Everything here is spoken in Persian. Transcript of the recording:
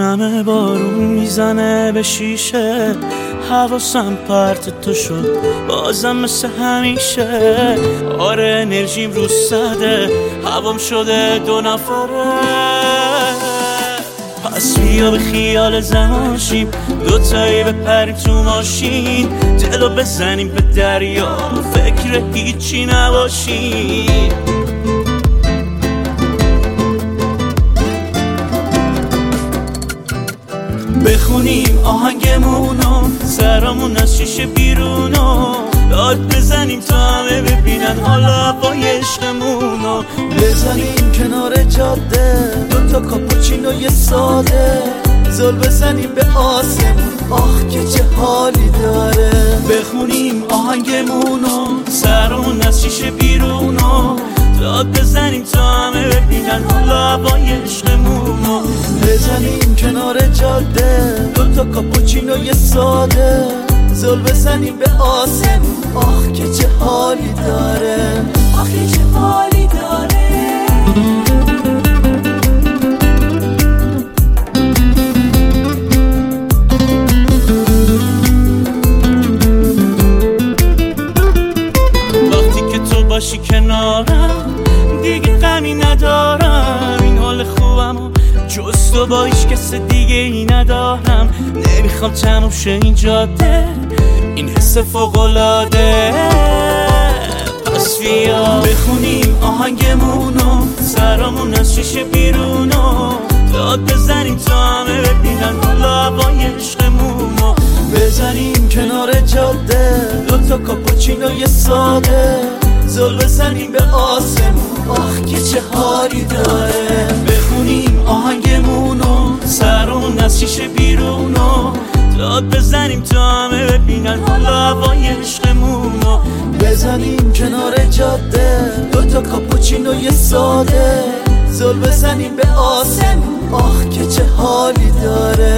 همه بارون میزنه به شیشه، حواسم پرت تو شد بازم مثل همیشه. آره انرژیم رو سده، هوام شده دو نفره. پس بیا به خیال زمان شیم، دوتایی بپریم تو ماشین، دلو بزنیم به دریا، فکر هیچی نباشیم. بخونیم آهنگمونو، سرامون از شیشه بیرونو، داد بزنیم تا همه ببینن حالا هوای عشقمونو. بزنیم کنار جاده دوتا کاپوچینو ساده، زل بزنیم به آسمون، آخ که چه حالی داره. بخونیم آهنگمونو، سرامون از شیشه بیرونو، داد بزنیم تا همه ببینن حالا هوای عشقمونو. بزنیم کنار جاده دوتا کاپوچینو ساده، زل بزنیم به آسمون، آخ که چه حالی داره، آخ که چه حالی داره. وقتی که تو باشی کنارم دیگه غمی ندارم، این حال خوبم جز تو با هیچ کس دیگه ای ندارم. نمیخوام تموم شه این جاده، این حس فوق‌العاده. پس بیا بخونیم آهنگمونو، سرامون از شیشه بیرونو، داد بزنیم تا همه ببینن حالا هوای عشقمونو. بزنیم کنار جاده دوتا کاپوچینو ساده، زل بزنیم به آسمون، آخ که چه حالی داره. بخونیم آهنگمونو، سرامون از شیشه بیرونو، داد بزنیم تا همه ببینن حالا هوای عشقمونو. بزنیم کنار جاده دوتا کاپوچینو ساده، زل بزنیم به آسمون، آخ که چه حالی داره.